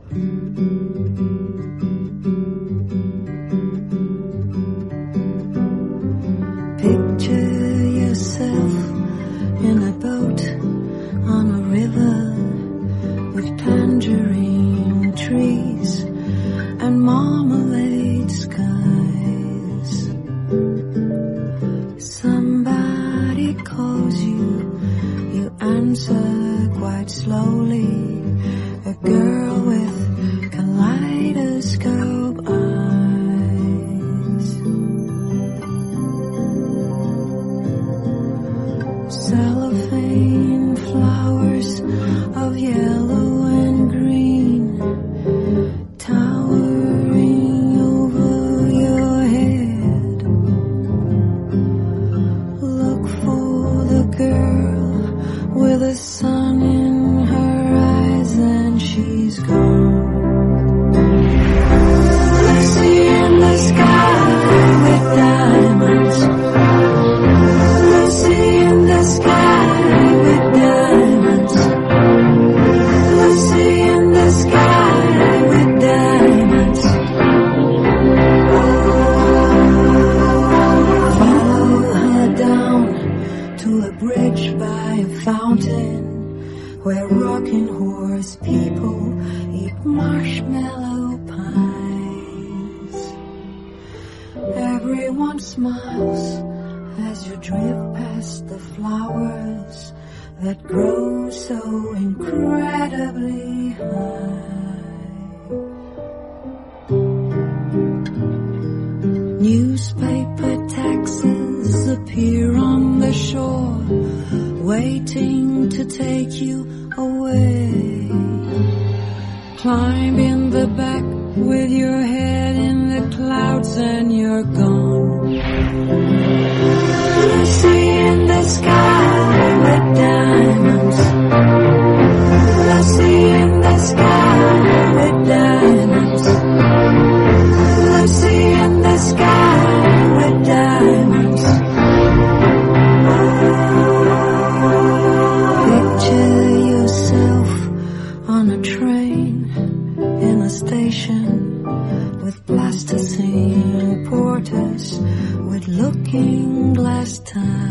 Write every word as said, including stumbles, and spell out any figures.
Picture yourself in a boat on a river with tangerine trees and marmalade skies. Somebody calls you, you answer quite slowly. A girl with kaleidoscope eyes. Cellophane flowers of yellow and green towering over your head. Look for the girl with the sun in her eyes and she's gone. Lucy in the sky with diamonds. Lucy in the sky with diamonds. Lucy in the sky with diamonds. Follow her down to a bridge by a fountain where rocking horse people eat marshmallow pies. Everyone smiles as you drift past the flowers that grow so incredibly high. Newspaper taxis appear on the shore, waiting to take you away. Climb in the back with your head in the clouds and you're gone. Lucy in the sky with diamonds. Lucy in the sky with diamonds. Lucy in the sky with diamonds. Picture yourself on a train in a station with plasticine porters with looking glass ties.